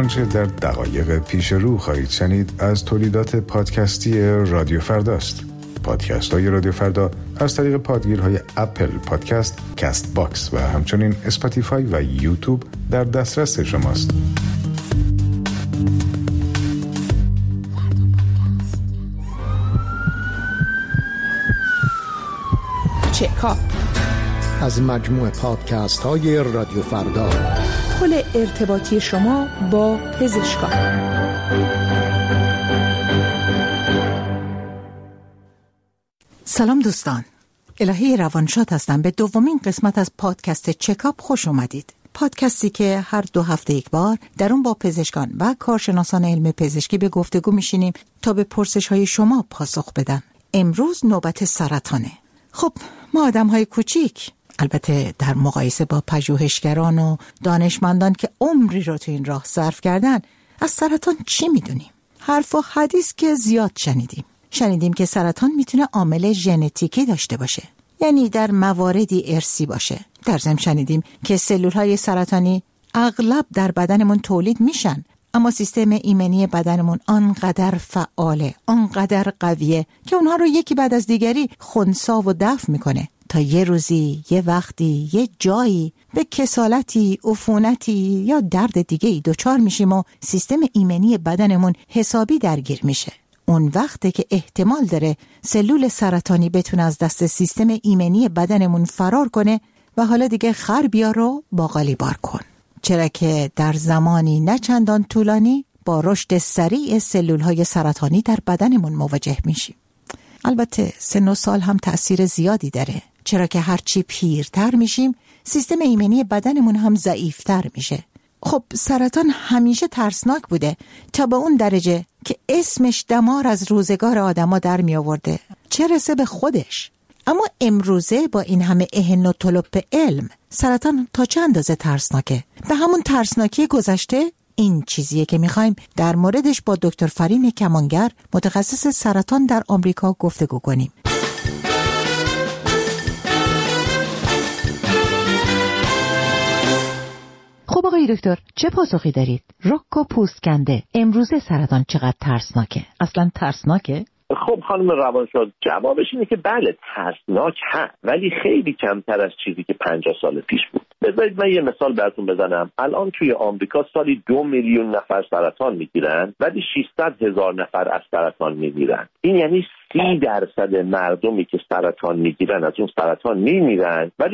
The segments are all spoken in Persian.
آنچه در دقایق پیش رو خواهید شنید از تولیدات پادکستی رادیو فرداست. پادکست های رادیو فردا از طریق پادگیرهای اپل پادکست، کست باکس و همچنین اسپاتیفای و یوتیوب در دسترس شماست. چکاپ از مجموع پادکست های رادیو فردا، پل ارتباطی شما با پزشکان. سلام دوستان، الهی روانشاد هستم. به دومین قسمت از پادکست چکاپ خوش اومدید. پادکستی که هر 2 هفته یک بار در اون با پزشکان و کارشناسان علم پزشکی به گفتگو میشینیم تا به پرسش‌های شما پاسخ بدن. امروز نوبت سرطانه. خب ما آدم‌های کوچیک، البته در مقایسه با پژوهشگران و دانشمندان که عمری رو تو این راه صرف کردن، از سرطان چی میدونیم؟ حرف و حدیث که زیاد شنیدیم که سرطان میتونه عامل ژنتیکی داشته باشه، یعنی در مواردی ارثی باشه. در ضمن شنیدیم که سلول‌های سرطانی اغلب در بدنمون تولید میشن، اما سیستم ایمنی بدنمون آنقدر فعاله، آنقدر قویه که اونها رو یکی بعد از دیگری خنثی و دفع میکنه تا یه روزی، یه وقتی، یه جایی به کسالتی، عفونتی یا درد دیگه‌ای دچار میشیم و سیستم ایمنی بدنمون حسابی درگیر میشه. اون وقته که احتمال داره سلول سرطانی بتونه از دست سیستم ایمنی بدنمون فرار کنه و حالا دیگه خر بیار رو باقالی بار کن. چرا که در زمانی نه چندان طولانی با رشد سریع سلول‌های سرطانی در بدنمون مواجه میشیم. البته سن و سال هم تأثیر زیادی داره، چرا که هرچی پیرتر میشیم سیستم ایمنی بدنمون هم ضعیفتر میشه. خب سرطان همیشه ترسناک بوده تا به اون درجه که اسمش دمار از روزگار آدما در می آورده، چه رسه به خودش. اما امروزه با این همه اهن و طلب علم، سرطان تا چه اندازه ترسناکه؟ به همون ترسناکی گذشته؟ این چیزیه که میخوایم در موردش با دکتر فرین کمانگر، متخصص سرطان در آمریکا گفتگو کنیم. خب آقای دکتر، چه پاسخی دارید؟ رک و پوست کنده، امروزه سرطان چقدر ترسناکه؟ اصلا ترسناکه؟ خب خانم روانشاد، جوابش اینه که بله ترسناک هست، ولی خیلی کمتر از چیزی که 50 سال پیش بود. بذارید من یه مثال براتون بزنم. الان توی آمریکا سالی 2 میلیون نفر سرطان میگیرن، ولی 600,000 نفر از سرطان میمیرن. این یعنی 30% مردمی که سرطان میگیرن از اون سرطان میمیرن، ولی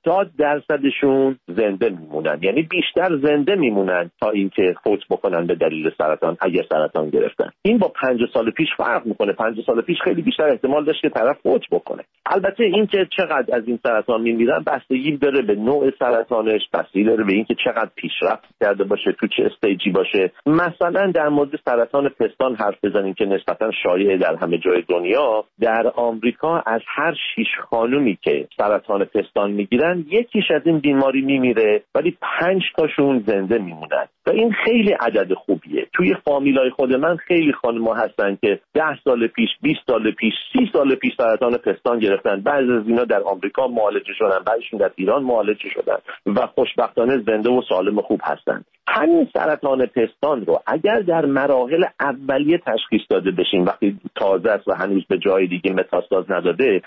70%شون زنده میمونن. یعنی بیشتر زنده میمونن تا اینکه فوت بکنن به دلیل سرطان اگر سرطان گرفتن. این با 50 سال پیش فرق میکنه. 50 سال پیش خیلی بیشتر احتمال داشت که طرف فوت بکنه. البته اینکه چقدر از این سرطان میمیرن بستگی داره به نوع سرطانش، بستگی داره به اینکه چقدر پیشرفت کرده باشه، تو چه استیجی باشه. مثلا در مورد سرطان پستان حرف بزنیم که نسبتا شایع در همه جای دنیا، در آمریکا از هر 6 خانومی که سرطان پستان میگیرن، یکیش از این بیماری میمیره، ولی 5 تاشون زنده میمونن. و این خیلی عدد خوبیه. توی فامیلای خود من خیلی خانم‌ها هستن که 10 سال پیش، 20 سال پیش، 30 سال پیش سرطان پستان گرفتن. بعضی از اینا در آمریکا معالجه شدن، بعضیشون در ایران معالجه شدن و خوشبختانه زنده و سالم و خوب هستن. همین سرطان پستان رو اگر در مراحل اولیه تشخیص داده بشیم، وقتی تازه است و هنوز به جای دیگه متاستاز نداده،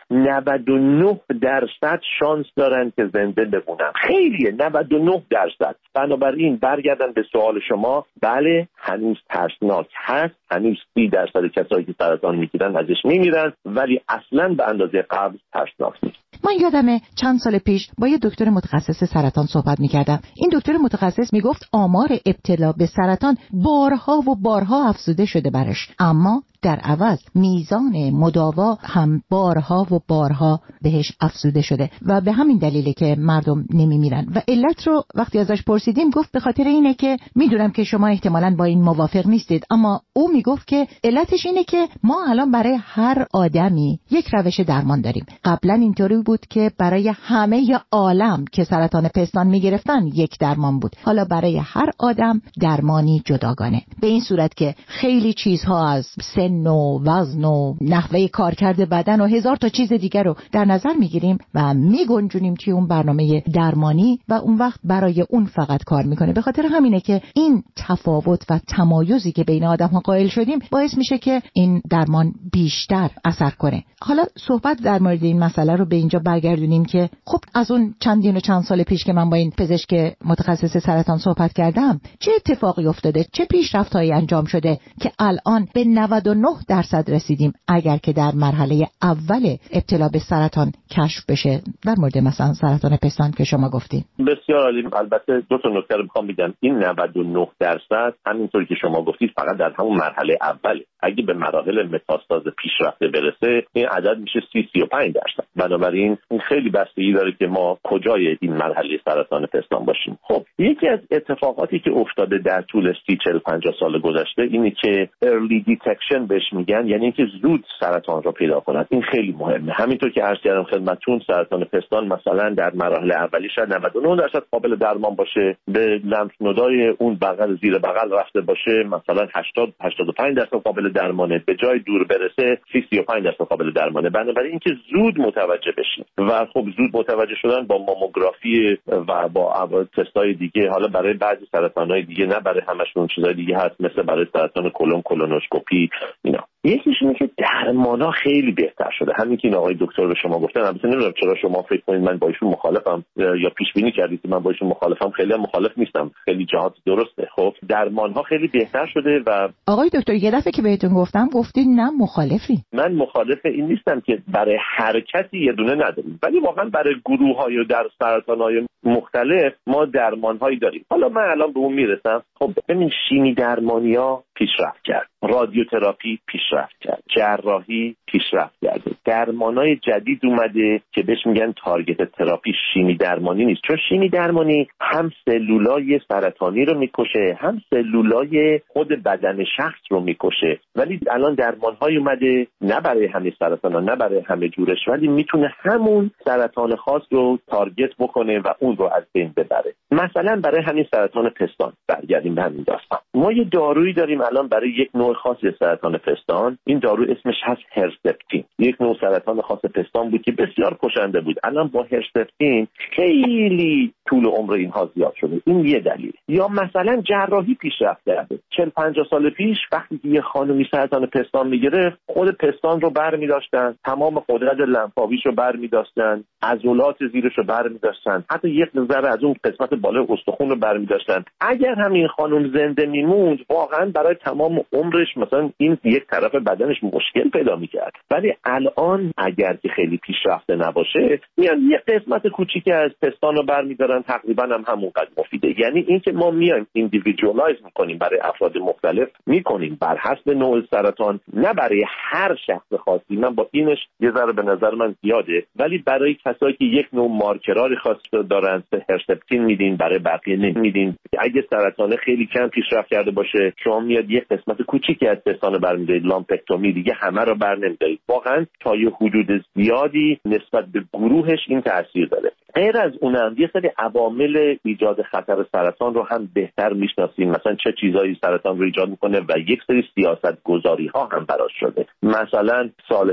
99% شانس دارن که زنده بمونن. خیلیه، 99%. بنابراین برگردن به سوال شما، بله هنوز ترسناک هست، هنوز 30% کسایی که سرطان میگیرن ازش میمیرن، ولی اصلاً به اندازه قبل ترسناک نیست. من یادمه چند سال پیش با یه دکتر متخصص سرطان صحبت میکردم. این دکتر متخصص میگفت آمار ابتلا به سرطان بارها و بارها افزوده شده برش، اما در عوض میزان مداوا هم بارها و بارها بهش افزوده شده و به همین دلیله که مردم نمیمیرن. و علت رو وقتی ازش پرسیدیم گفت به خاطر اینه که میدونم که شما احتمالاً با این موافق نیستید، اما او میگفت که علتش اینه که ما الان برای هر آدمی یک روش درمان داریم. قبلا اینطوری بود که برای همه عالم که سرطان پستان میگرفتن یک درمان بود، حالا برای هر آدم درمانی جداگانه، به این صورت که خیلی چیزها از سن سن و وزن و نحوه کارکرد بدن و هزار تا چیز دیگر رو در نظر میگیریم و میگنجونیم توی اون برنامه درمانی و اون وقت برای اون فقط کار میکنه. به خاطر همینه که این تفاوت و تمایزی که بین آدم‌ها قائل شدیم باعث میشه که این درمان بیشتر اثر کنه. حالا صحبت در مورد این مسئله رو به اینجا برگردونیم که خب از اون چندین و چند سال پیش که من با این پزشک متخصص سرطان صحبت کردم چه اتفاقی افتاده، چه پیشرفت‌هایی انجام شده که الان به 99% رسیدیم اگر که در مرحله اول ابتلا به سرطان کشف بشه. در مورد مثلا سرطان پستان که شما گفتین. بسیار عالی. البته دو تا نکته رو میخوام بگم. این 99% همینطوری که شما گفتید فقط در همون مرحله اوله. اگه به مراحل متاستاز پیشرفته برسه این عدد میشه 35%. بنابراین این خیلی بستگی داره که ما کجای این مرحله سرطان پستان باشیم. خب یکی از اتفاقاتی که افتاده در طول 30-40-50 سال گذشته اینه که early detection بهش میگن، یعنی اینکه زود سرطان رو پیدا کنند. این خیلی مهمه. همینطور که عرض کردم خدمتتون سرطان پستان مثلا در مراحل اولی شاید 99% قابل درمان باشه، به لمف نودای اون بغل زیر بغل رفته باشه مثلا 80-85% قابل درمانه، به جای دور برسه 35% قابل درمانه. بنابراین اینکه زود متوجه بشیم و خب زود متوجه شدن با ماموگرافی و با تستای دیگه، حالا برای بعضی سرطان‌های دیگه نه برای همشون چیزای دیگه هست مثل برای سرطان کلون کولونوسکوپی اینا. یکیش اینه که درمان‌ها خیلی بهتر شده. همین که این آقای دکتر به شما گفتن، البته نمیدونم چرا شما فکر کنید من با ایشون مخالفم یا پیش بینی کردید که من با ایشون مخالفم. خیلی مخالف نیستم، خیلی جهات درسته. خب درمان‌ها خیلی بهتر شده و آقای دکتر یه دفعه که بهتون گفتم گفتید نه مخالفی. من مخالف این نیستم که برای هر کسی یه دونه نداریم، ولی واقعا برای گروه‌های و در سرطان‌های مختلف ما درمان‌هایی داریم. حالا من الان به اون میرسم. خب ببین شیمی درمانی‌ها پیشرفت کرد، رادیوتراپی پیشرفت کرد، جراحی پیشرفت کرده، درمانای جدید اومده که بهش میگن تارگت تراپی. شیمی درمانی نیست، چون شیمی درمانی هم سلولای سرطانی رو میکشه هم سلولای خود بدن شخص رو میکشه. ولی الان درمانهای اومده نه برای همه سرطانا نه برای همه جورش، ولی میتونه همون سرطان خاص رو تارگت بکنه و اون رو از بین ببره. مثلا برای همین سرطان پستان برگردیم به همین داستان. ما یه دارویی داریم الان برای یک نوع خاصی سرطان پستان. این دارو اسمش هست هرسپتین. یک نوع سرطان خاص پستان بود که بسیار کشنده بود. الان با هرسپتین خیلی طول عمر اینها زیاد شده. این یه دلیل. یا مثلا جراحی پیشرفت کرده. 40-50 سال پیش وقتی که یه خانمی سرطان پستان میگرفت خود پستان رو برمی‌داشتن، تمام قدرت لنفاویش رو برمی‌داشتن، عضلات زیرش رو برمی‌داشتن، حتی یک ذره از اون قسمت بالای استخوان رو برمی‌داشتن. اگر همین خانم زنده میموند واقعا برای تمام عمرش مثلا این یک طرف بدنش مشکل پیدا می‌کرد. ولی الان اگر که خیلی پیشرفته نباشه میان یه قسمت کوچیکی از پستان رو برمی‌دارن، تقریبا هم همونقدر مفیده. یعنی اینکه ما میایم ایندیویدوالایز می‌کنیم، برای افراد مختلف می‌کنیم بر حسب نوع سرطان، نه برای هر شخص خاصی. من با اینش یه ذره به نظر من زیاده، ولی برای کسایی که یک نوع مارکرای خاص دارن هرسپتین میدین، برای بقیه نمیدین. اگه سرطان خیلی کم پیشرفت کرده باشه شما میاد یک قسمت کوچیکی از پستان برمی‌دارید، لامپکتومی، دیگه همه رو برنمی‌دارید. واقعا تا یه حدود زیادی نسبت به گروهش این تاثیر داره. غیر از اونم یه سری عوامل ایجاد خطر سرطان رو هم بهتر میشناسیم، مثلا چه چیزایی سرطان رو ایجاد میکنه و یک سری سیاست‌گذاری‌ها هم براش شده. مثلا سال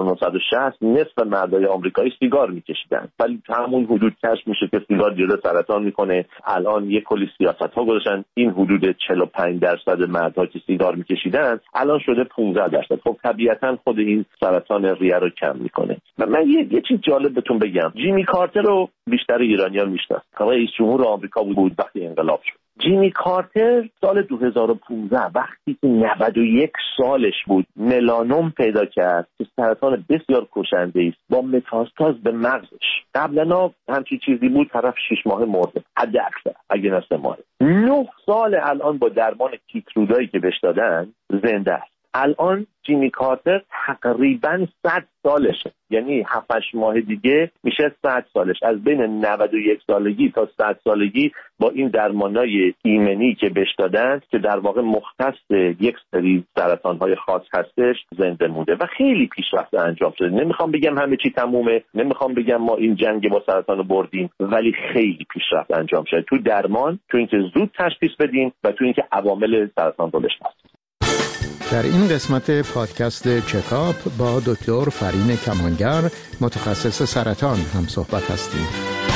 1960 نصف مردای آمریکایی سیگار میکشیدن، ولی همون حدود کشف میشه که سیگار جلوی سرطان میکنه. الان یک کلی سیاست‌ها گذاشتن این حدود 45% مردها که سیگار میکشیدن الان شده 15%. خب طبیعتاً خود این سرطان ریه رو کم میکنه. من یه چیز جالب بهتون بگم. جیمی کارتر رو بیشتر ایرانیان میشناسن. رئیس جمهور آمریکا بود وقتی انقلاب شد. جیمی کارتر سال 2015 وقتی که 91 سالش بود ملانوم پیدا کرد که سرطان بسیار کشنده است با متاستاز به مغزش. قبلا همچین چیزی بود، طرف 6 ماه مرده حد اکثر، اگه نه 3 ماه. 9 سال الان با درمان کیترودایی که بهش دادن زنده است. الان جیمی کارتر تقریباً 100 سالشه، یعنی 7-8 ماه دیگه میشه 100 سالش. از بین 91 سالگی تا 100 سالگی با این درمانای ایمنی که بهش دادن که در واقع مختص یک سری سرطان‌های خاص هستش زنده مونده و خیلی پیشرفت انجام شده. نمیخوام بگم همه چی تمومه، نمیخوام بگم ما این جنگ با سرطان رو بردیم، ولی خیلی پیشرفت انجام شده تو درمان، تو اینکه زود تشخیص بدیم و تو اینکه عوامل سرطان رو بشناسیم. در این قسمت پادکست چکاپ با دکتر فرین کمانگر متخصص سرطان هم صحبت هستیم.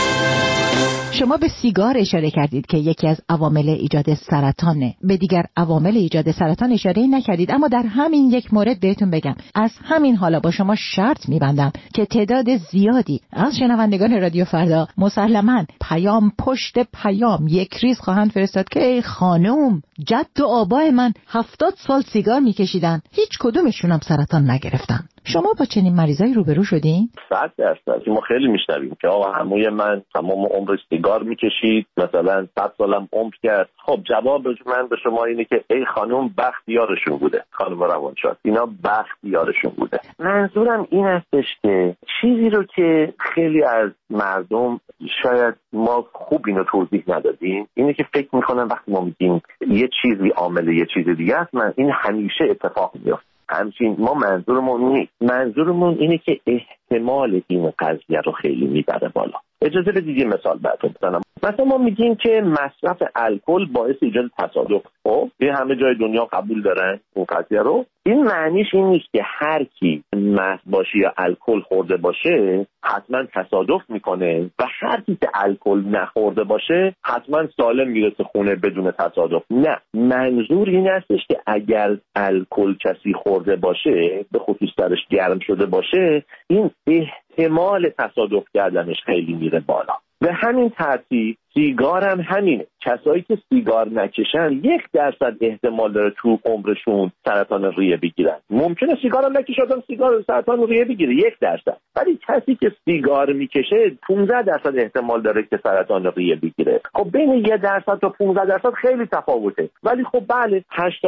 شما به سیگار اشاره کردید که یکی از عوامل ایجاد سرطانه. به دیگر عوامل ایجاد سرطان اشاره نکردید، اما در همین یک مورد بهتون بگم، از همین حالا با شما شرط می‌بندم که تعداد زیادی از شنوندگان رادیو فردا مسلماً پیام پشت پیام یک ریز خواهند فرستاد که ای خانم، جد و آبای من 70 سال سیگار می‌کشیدن، هیچ کدومشون هم سرطان نگرفتن. شما با چنین مریضایی روبرو شدین؟ 100% ما خیلی میشنویم که آقا عموی من تمام عمر سیگار میکشید، مثلا 100 سالم عمر کرد. خب جواب من به شما اینه که ای خانم، بختیارشون بوده، خانم روانشناس، اینا بختیارشون بوده. منظورم این هستش که چیزی رو که خیلی از مردم شاید ما خوب اینو توضیح ندادیم، اینه که فکر میکنن وقتی ما میگیم یه چیزی عامل یه چیز دیگه است، من این همیشه اتفاق میفته. همچنین ما منظورمون نیست. منظورمون اینه که احتمال این قضیه رو خیلی میبره بالا. اجازه بدید یه مثال براتون بزنم. مثلا ما میگیم که مصرف الکل باعث ایجاد تصادف. خب به همه جای دنیا قبول دارن اون قضیه رو. این معنیش این نیست که هر کی مست باشه یا الکل خورده باشه حتما تصادف میکنه و هر کی که الکل نخورده باشه حتما سالم میرسه خونه بدون تصادف. نه، منظور این هستش که اگر الکل کسی خورده باشه، به خصوص سرش گرم شده باشه، این احتمال تصادف کردنش خیلی میره بالا. به همین ترتیب سیگار هم همینه. کسایی که سیگار نکشن 1% احتمال داره تو عمرشون سرطان ریه بگیرن. ممکنه سیگار هم نکشن سیگار سرطان ریه بگیره 1%. ولی کسی که سیگار میکشه 15% احتمال داره که سرطان ریه بگیره. خب بین 1% تا 15% خیلی تفاوته. ولی خب بله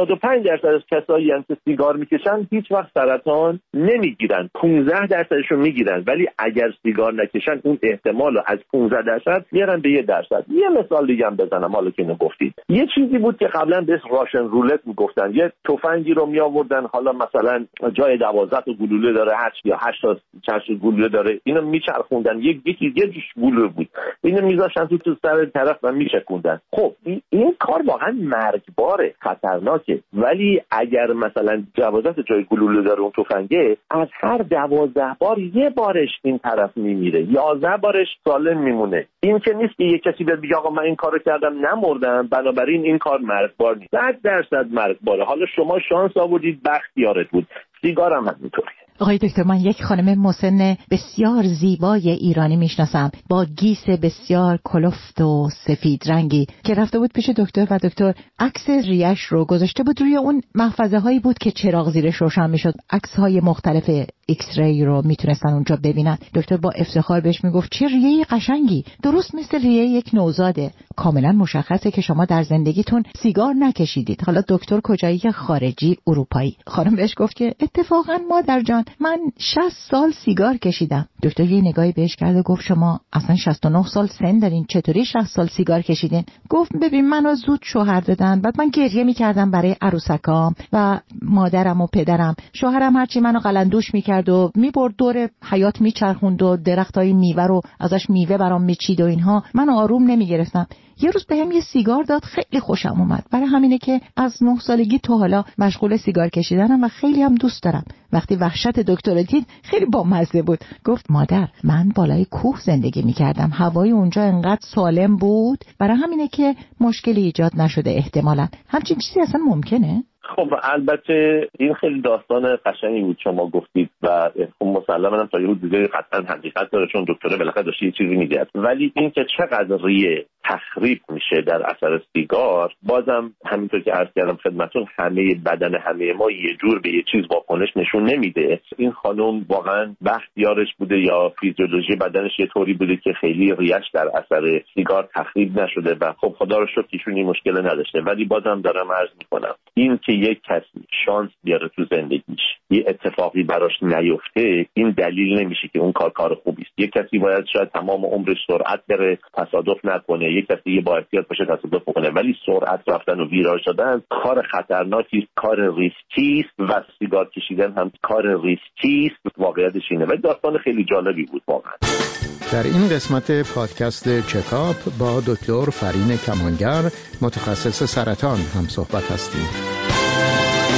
85% از کسایی که سیگار میکشن هیچ وقت سرطان نمیگیرن. 15%شون میگیرن. ولی اگر سیگار نکشن اون احتمال رو از 15% میارن به 1%. یه مثال دیگه هم بزنم حالا که اینو گفتید. یه چیزی بود که قبلا به اسم راشن رولت میگفتن. یه تفنگی رو میآوردن، حالا مثلا جای 12 تا گلوله داره، 8 یا 8 تا گلوله داره، اینو میچرخوندن، یکی یه جوش گلوله بود، اینو میذاشتن تو سر طرف و میشکوندن. خب این کار واقعا مرگباره، خطرناکه. ولی اگر مثلا 12 تا جای گلوله داره اون تفنگه، از هر 12 بار یه بارش این طرف میمیره، 11 بارش سالم میمونه. این که نیست که یه کسی بگه آقا من این کارو کردم نمردم بنابراین این کار مرگبار نیست. 100% مرگباره. حالا شما شانس آوردید، بختیارت بود. سیگار هم همینطوره. آقای دکتر، من یک خانم مسن بسیار زیبای ایرانی میشناسم با گیس بسیار کلفت و سفید رنگی که رفته بود پیش دکتر و دکتر عکس ریش رو گذاشته بود روی اون محفظه هایی بود که چراغ زیرش روشن میشد. عکس های مختلف ایکس ری رو میتونستن اونجا ببینن. دکتر با افتخار بهش میگفت چه ریه قشنگی، درست مثل ریه یک نوزاده. کاملا مشخصه که شما در زندگیتون سیگار نکشیدید. حالا دکتر کجایی؟ خارجی، اروپایی. خانم بهش گفت که اتفاقا مادر جان من 60 سال سیگار کشیدم. دکتر یه نگاهی بهش کرد و گفت شما اصلا 69 سال سن دارین، چطوری 60 سال سیگار کشیدین؟ گفت ببین منو زود شوهر دادن، بعد من گریه میکردم برای عروسکام و مادرم و پدرم. شوهرم هرچی منو قلندوش میکرد و میبرد دور حیاط میچرخوند و درختای میوه رو ازش میوه برام میچید و اینها، من آروم نمیگرفتم. یه روز بهم یه سیگار داد، خیلی خوشم اومد. برای همینه که از 9 سالگی تا حالا مشغول سیگار کشیدنم و خیلی هم دوست دارم. وقتی وحشت دکتر دید خیلی بامزه بود. گفت مادر من بالای کوه زندگی میکردم، هوای اونجا انقدر سالم بود، برای همینه که مشکلی ایجاد نشده. احتمالاً همچین چیزی اصلا ممکنه؟ خب البته این خیلی داستان قشنگی بود شما گفتید و مسلماً هم تا یه روز دیگه قطعاً حقیقت داره، چون دکتر بالاخره داشت یه چیزی میگه. ولی این که چقدر ریه تخریب میشه در اثر سیگار، بازم همینطور که عرض کردم خدمتتون، همه بدن همه ما یه جور به یه چیز واکنش نشون نمیده. این خانم واقعاً بختیارش بوده یا فیزیولوژی بدنش یه طوری بوده که خیلی ریه‌اش در اثر سیگار تخریب نشده و خب خدا رو شکر ایشون این مشکل نداشته. ولی بازم دارم عرض میکنم این که یک کسی شانس بیاره تو زندگیش یه اتفاقی براش نیفته، این دلیل نمیشه که اون کار خوبی است. یک کسی باید شاید تمام عمرش سرعت بره تصادف نکنه، یک کسی یه با احتیاط باشه تصادف بکنه، ولی سرعت رفتن و ویراژ شدن کار خطرناکی است، کار ریسکی است و سیگار کشیدن هم کار ریسکی است. واقعیتش اینه. ولی داستان خیلی جالبی بود واقعا. در این قسمت پادکست چکاپ با دکتر فرین کمانگر متخصص سرطان هم صحبت هستیم.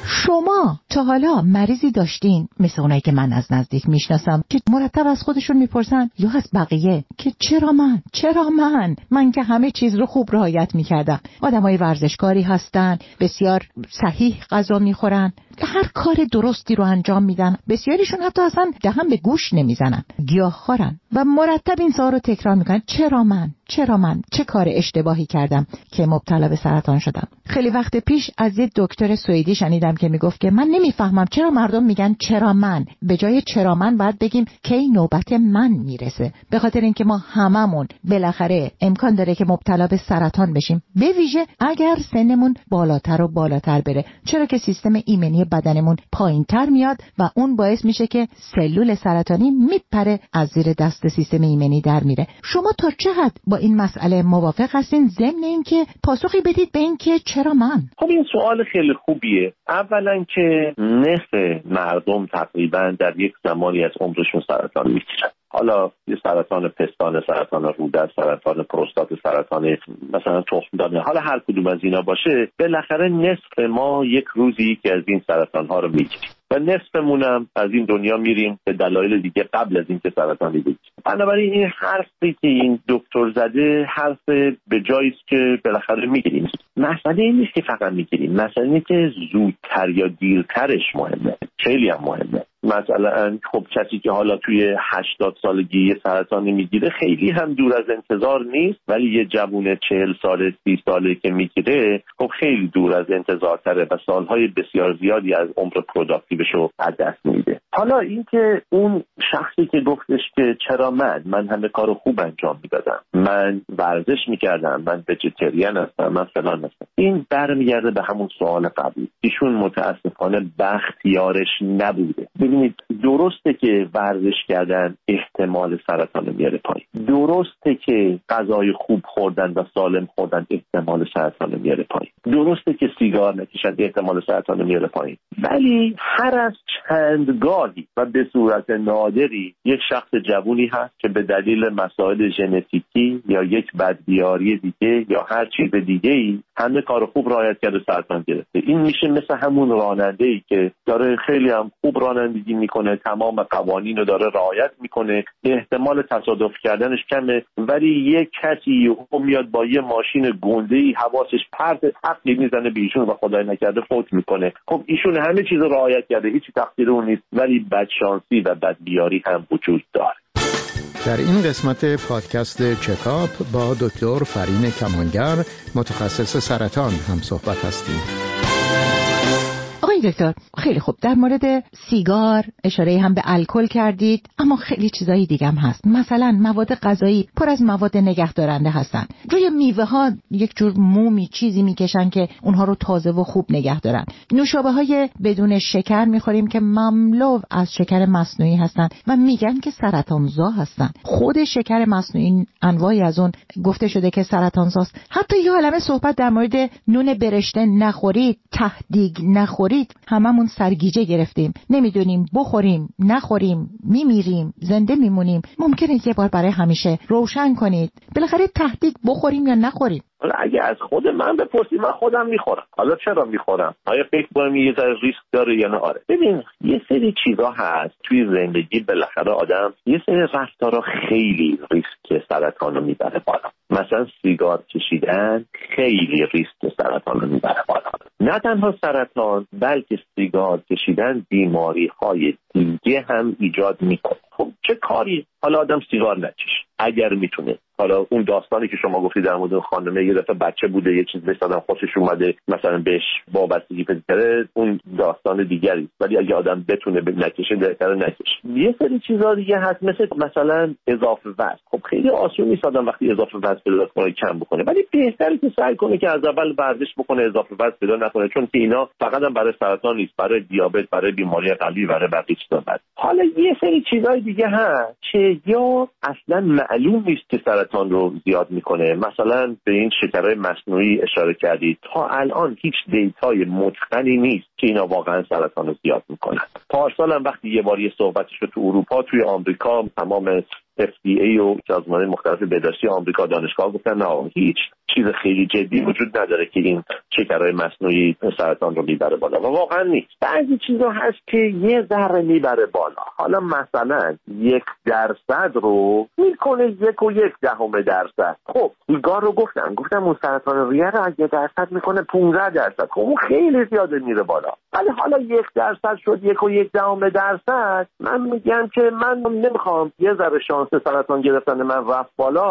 شما تا حالا مریضی داشتین مثل اونایی که من از نزدیک میشناسم که مرتب از خودشون میپرسن یا از بقیه که چرا من که همه چیز رو خوب رعایت میکردم. آدمای ورزشکاری هستن، بسیار صحیح غذا میخورن، هر کار درستی رو انجام میدن، بسیاریشون حتی اصلا دهن به گوش نمیزنن، گیاهخوارن و مرتب این سوال رو تکرار میکنن چرا من چه کار اشتباهی کردم که مبتلا به سرطان شدم. خیلی وقت پیش از یک دکتر سوئدی شنیدم که میگفت که من نمیفهمم چرا مردم میگن چرا من، به جای چرا من باید بگیم کی نوبت من میرسه، به خاطر اینکه ما هممون بالاخره امکان داره که مبتلا به سرطان بشیم، به ویژه اگر سنمون بالاتر و بالاتر بره، چرا که سیستم ایمنی بدنمون پایینتر میاد و اون باعث میشه که سلول سرطانی میپره از زیر دست سیستم ایمنی در میره. شما تا چه حد با این مسئله موافق هستین، ضمن اینکه پاسخی بدید به این که چرا من؟ خب این سوال خیلی خوبیه. اولا که نصف مردم تقریبا در یک زمانی از عمرشون سرطان میگیرن. حالا یه سرطان پستان، سرطان روده، سرطان پروستات، سرطان مثلا تخمدان، حالا هر کدوم از اینا باشه، بالاخره نصف ما یک روزی که از این سرطان ها رو میگیریم و نصفمون هم از این دنیا میریم به دلایل دیگه قبل از اینکه سرطان بگیریم. بنابراین این حرفی که این دکتر زده حرف به جایی است که بالاخره میگیریم. مسئله این نیست که فقط میگیریم، مسئله اینه که زودتر یا دیرترش مهمه، خیلی هم مهمه. مثلا خب کسی که حالا توی 80 سالگی یه سرطانی میگیره خیلی هم دور از انتظار نیست، ولی یه جوون 40 ساله 30 ساله که میگیره خب خیلی دور از انتظار تره و سالهای بسیار زیادی از عمر پروداکتیوش رو از دست میده. حالا اینکه اون شخصی که گفتش که چرا من همه کارو خوب انجام میدادم، من ورزش میکردم، من ویژیتریان هستم، من فلان هستم، این برمیگرده به همون سوال قبلی. ایشون متاسفانه بختیارش نبوده. ببینید درسته که ورزش کردن احتمال سرطان میاره پایین، درسته که غذای خوب خوردن و سالم خوردن احتمال سرطان میاره پایین، درسته که سیگار نکشن احتمال سرطان میاره پایین، ولی هر از چندگاهی و به صورت نادری یک شخص جوونی هست که به دلیل مسائل ژنتیکی یا یک بدبیاری دیگه یا هر چیز دیگه‌ای همه کار خوب رعایت کرده سرطان گرفته. این میشه مثل همون راننده‌ای که داره خیلی هم خوب رانندگی میکنه، تمام قوانین رو داره رعایت میکنه، احتمال تصادف کردنش کمه، ولی یک کسی میاد با یه ماشین گنده‌ای حواسش پرت تقدیر میزنه به ایشون و خدای نکرده فوت میکنه. خب ایشون همه چیز رو رعایت کرده، هیچی تقصیر اون نیست، ولی بدشانسی و بدبیاری هم وجود داره. در این قسمت پادکست چکاپ با دکتر فرین کمانگر متخصص سرطان هم صحبت هستیم. آقای دکتر خیلی خوب، در مورد سیگار اشاره هم به الکل کردید، اما خیلی چیزایی دیگه هم هست. مثلا مواد غذایی پر از مواد نگهدارنده هستن، روی میوه ها یک جور مومی چیزی میکشن که اونها رو تازه و خوب نگه دارن. نوشابه های بدون شکر میخوریم که مملو از شکر مصنوعی هستن و میگن که سرطانزا هستن. خود شکر مصنوعی انواعی از اون گفته شده که سرطانزاست. حتی یه عالمه صحبت در مورد نون برشته نخورید، تهدیگ نخورید. هممون سرگیجه گرفتیم، نمیدونیم بخوریم نخوریم، میمیریم زنده میمونیم. ممکنه یه بار برای همیشه روشن کنید بالاخره تهدیگ بخوریم یا نخوریم؟ حالا اگه از خود من بپرسید من خودم میخورم. حالا چرا میخورم؟ آیا فکر کنم یه ذره ریسک داره یا نه؟ آره. ببین یه سری چیزا هست توی زندگی، بالاخره آدم یه سری رفتارا خیلی ریسک سرطان رو میبره بالا. مثلا سیگار کشیدن خیلی ریسک سرطان رو میبره بالا. نه تنها سرطان بلکه سیگار کشیدن بیماری های دیگه هم ایجاد میکنه. خب چه کاری حالا آدم سیگار نکشه اگر میتونه؟ حالا اون داستانی که شما گفتید در مورد خانمه یه دفعه بچه بوده یه چیز بهش دادن خوشش اومده مثلا بهش وابستگی پیدا کرده، اون داستان دیگری، ولی اگه آدم بتونه نکشه بهتره نکشه. یه سری چیزا دیگه هست مثلا اضافه وزن. خب خیلی آسون نیست آدم وقتی اضافه وزن پیدا کنه کم بکنه، ولی بهتره که سعی کنه که از اول ورزش بکنه، اضافه وزن پیدا نکنه، چون که اینا فقط هم برای سرطان نیست، برای دیابت، برای بیماری قلبی، برای بقیه چیزا هست. حالا یه سری چیزای دیگه هست که یا اصلا معلوم نیست که سرطان رو زیاد میکنه. مثلا به این شکرهای مصنوعی اشاره کردید، تا الان هیچ دیتای متقنی نیست که اینا واقعا سرطان رو زیاد میکنن. پارسال هم وقتی یه بار یه صحبتش رو تو اروپا، توی آمریکا تمام FDA و سازمان مختلف بهداشتی آمریکا دانشگاه گفتن نه هیچ چیز خیلی جدی وجود نداره که این شکرهای مصنوعی سرطان رو میبره بالا و واقعا نیست. بعضی چیزا هست که یه ذره میبره بالا. حالا مثلا 1% رو میکنه 1.1%. خب سیگار رو گفتم اون سرطان ریه رو از 1% میکنه 15%. خب اون خیلی زیاده میره بالا. ولی حالا 1% شد 1.1%. من میگم که من نمیخوام یه ذره شانس سرطان گرفتن من رفت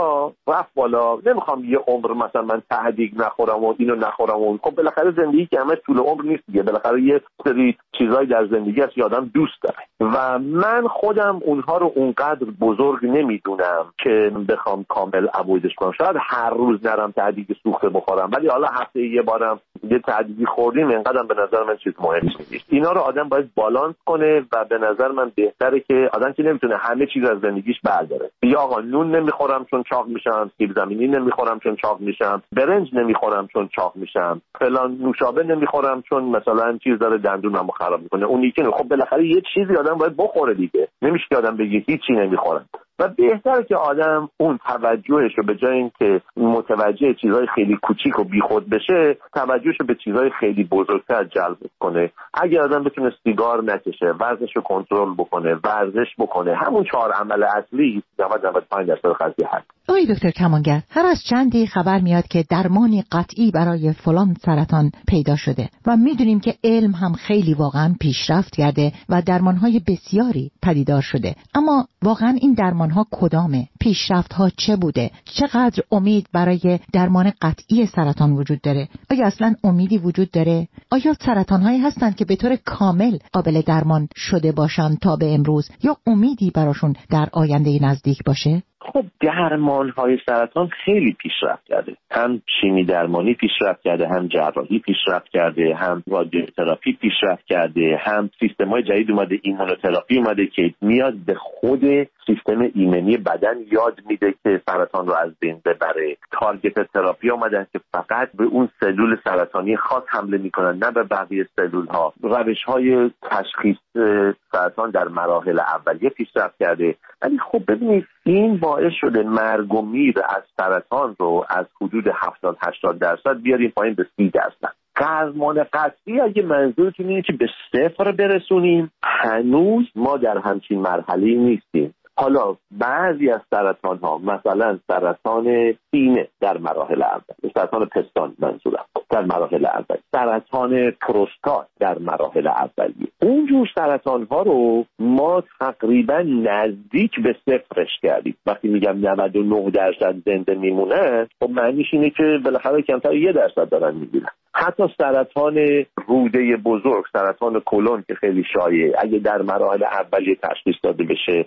بالا. نمیخوام یه عمر مثلا من تهدیگ نخورم و اینو نخورم و خب بالاخره زندگی که همه طول عمر نیست دیگه. بالاخره یه سری چیزایی در زندگی هست که آدم دوست داره و من خودم اونها رو اونقدر بزرگ نمیدونم که بخوام کامل ابویدش کنم. شاید هر روز نرم تهدیگ سوخته بخورم، ولی حالا هفته یه بارم یه تهدیگی خوردیم اینقدرم به نظر من چیز مهمی نیست. اینا رو آدم باید بالانس کنه و به نظر من بهتره که آدم که نمیتونه همه چیز از زندگیش برداره. یا آقا نون نمیخورم چون چاق میشم، سیب زمینی نمیخورم چون چاق میشم، برنج نمیخورم چون چاق میشم، فلان نوشابه نمیخورم چون مثلا چیز داره دندونمو خراب میکنه. اون یکی خب بالاخره یه چیزی آدم باید بخوره دیگه. نمیشه که آدم بگه هیچی نمیخورم. و بهتره که آدم اون توجهش رو به جای اینکه متوجه چیزهای خیلی کوچیک و بیخود بشه، توجهش رو به چیزهای خیلی بزرگتر جلب کنه. اگه آدم بتونه سیگار نکشه، وزنش رو کنترل بکنه، ورزش بکنه، همون 4 عمل اصلی 95% قضیه هست. آقای دکتر کمانگر، هر از چندی خبر میاد که درمانی قطعی برای فلان سرطان پیدا شده و میدونیم که علم هم خیلی واقعا پیشرفت کرده و درمانهای بسیاری پدیدار شده. اما واقعا این درمانها کدامه؟ پیشرفت‌ها چه بوده؟ چقدر امید برای درمان قطعی سرطان وجود داره؟ آیا اصلا امیدی وجود داره؟ آیا سرطان‌هایی هستند که به طور کامل قابل درمان شده باشند تا به امروز یا امیدی براشون در آینده نزدیک باشه؟ خب درمان‌های سرطان خیلی پیشرفت کرده. هم شیمی درمانی پیشرفت کرده، هم جراحی پیشرفت کرده، هم رادیوتراپی پیشرفت کرده، هم سیستم‌های جدید اومده، ایمونوتراپی اومده که میاد به خود سیستم ایمنی بدن یاد میده که سرطان رو از بین ببره. تارگت تراپی اومدن که فقط به اون سلول سرطانی خاص حمله میکنن، نه به بقیه سلول‌ها. روش‌های تشخیص سرطان در مراحل اولیه پیشرفت کرده. ولی خب ببینید این باعث شده مرگ و میر از سرطان رو از حدود 70-80% بیاریم پایین به 30%. درمان قطعی اگه منظورتون اینه که به 0 برسونیم، هنوز ما در همچین مرحله‌ای نیستیم. حالا بعضی از سرطان ها، مثلا سرطان سینه در مراحل اول، سرطان پستان منظورم در مراحل اول، سرطان پروستات در مراحل اولیه، اونجور سرطان ها رو ما تقریبا نزدیک به 0 کردیم. وقتی میگم 99% زنده میمونن، خب معنیش اینه که بالاخره کمتر 1% دارن میگیرن. حتی سرطان روده بزرگ، سرطان کلون که خیلی شایعه، اگه در مراحل اولیه تشخیص داده بشه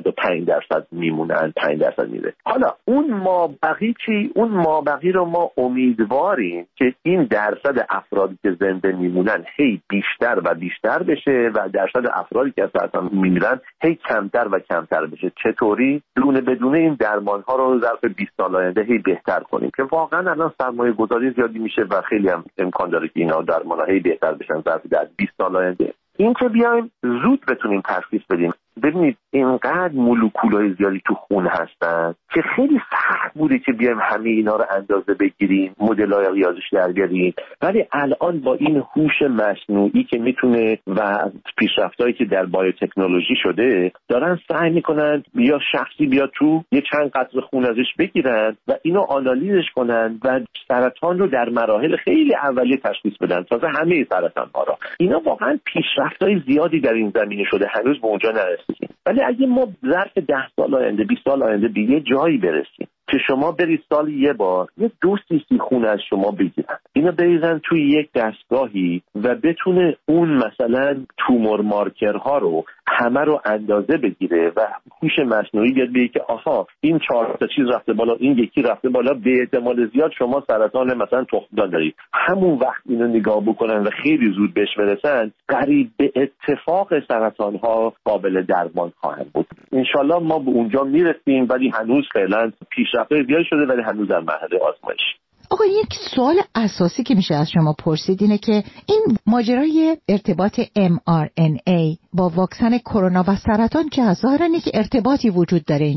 95% میمونن، 5% میره. حالا اون مابقی چی؟ اون مابقی رو ما امیدواریم که این درصد افرادی که زنده میمونن هی بیشتر و بیشتر بشه و درصد افرادی که از سرطان میمیرن هی کمتر و کمتر بشه. چطوری؟ بدونه این درمان ها رو ظرف 20 سال آینده هی بهتر کنیم که واقعا الان سرمایه گذاری زیادی میشه و خیلی هم امکان داره که اینا درمان ها هی بهتر بشن ظرف 20 سال آینده. این که بیایم زود بتونیم تشخیص بدیم. ببینید اینقدر مولکولای زیادی تو خون هستن که خیلی سخت بوده که بیایم همه اینا رو اندازه بگیریم، مدل‌های ریاضیش در بیاریم. ولی الان با این هوش مصنوعی که میتونه و پیشرفتایی که در بایوتکنولوژی شده، دارن سعی میکنن یا شخصی بیاد تو یه چند قطره خون ازش بگیرن و اینو آنالیزش کنن و سرطان رو در مراحل خیلی اولیه تشخیص بدن، تازه همه سرطان‌ها رو. اینا واقعا پیشرفتای زیادی در این زمینه شده، هنوز به اونجا نرسیدیم. ولی اگه ما ظرف 10 سال آینده، 20 سال آینده به یه جایی برسیم که شما برید سال یه بار یه 2 cc خون از شما بگیرن، اینا بریزن توی یک دستگاهی و بتونه اون مثلا تومور مارکرها رو همه رو اندازه بگیره و هوش مصنوعی بیاد بگه که آها این 4 تا چیز رفته بالا، این یکی رفته بالا، به احتمال زیاد شما سرطان مثلا تخمدان دارید. همون وقت اینو نگاه بکنن و خیلی زود بهش برسن، قریب به اتفاق سرطان ها قابل درمان خواهند بود. انشالله ما به اونجا میرسیم، ولی هنوز فعلا پیشرفت‌های زیادی شده ولی هنوز در مرحله آزمایش. آقا یک سوال اساسی که میشه از شما پرسید اینه که این ماجرای ارتباط mRNA با واکسن کرونا و سرطان چه ظاهرا که ارتباطی وجود داره اینجا؟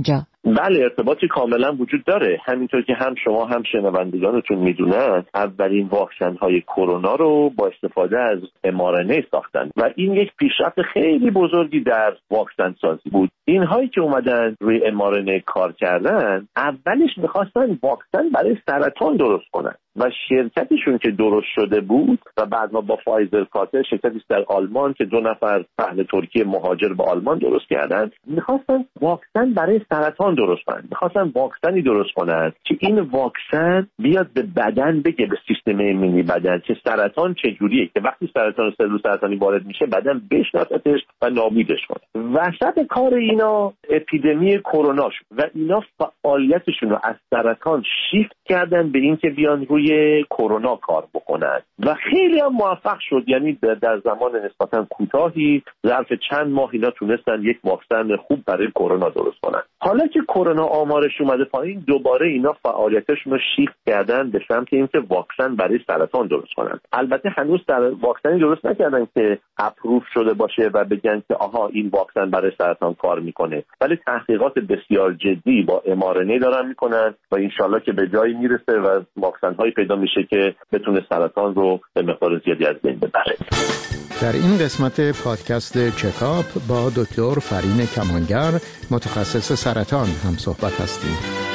بله، ارتباطی کاملا وجود داره. همینطور که هم شما هم شنوندگانتون میدونن اولین واکسن های کرونا رو با استفاده از mRNA ساختن و این یک پیشرفت خیلی بزرگی در واکسن سازی بود. اینهایی که اومدن روی mRNA کار کردن اولش میخواستن واکسن برای سرطان درست کنن و شرکتشون که درست شده بود و بعدها با فایزر کارتر، شرکتی در آلمان که 2 نفر اهل ترکیه مهاجر به آلمان درست کردن، میخواستن واکسن برای سرطان درست کنن. میخواستن واکسنی درست کنن که این واکسن بیاد به بدن بگه، به سیستم ایمنی بدن، که سرطان چجوریه، که وقتی سرطان سلول سرطانی وارد میشه بدن بشناستش و نابودش کنه. وسط کار اینا اپیدمی کرونا شد و اینا فعالیتشون رو از سرطان شیفت کردن به اینکه بیان روی کرونا کار بکنن و خیلی هم موفق شد. یعنی در زمان نسبتا کوتاهی، ظرف چند ماه، اینا تونستن یک واکسن خوب برای کرونا درست کنن. حالا که کرونا آمارش اومده پایین، دوباره اینا فعالیتشون رو شیفت کردن به سمت اینکه واکسن برای سرطان درست کنن. البته هنوز در واکسنی درست نکردن که اپروف شده باشه و بگن که آها این واکسن برای سرطان کار میکنه، ولی تحقیقات بسیار جدی با mRNA دارن میکنن و انشالله که به جایی میرسه و واکسن های پیدا میشه که بتونه سرطان رو به مقدار زیادی از بین ببره. در این قسمت پادکست چکاپ با دکتر فرین کمانگر، متخصص سرطان، هم صحبت هستیم.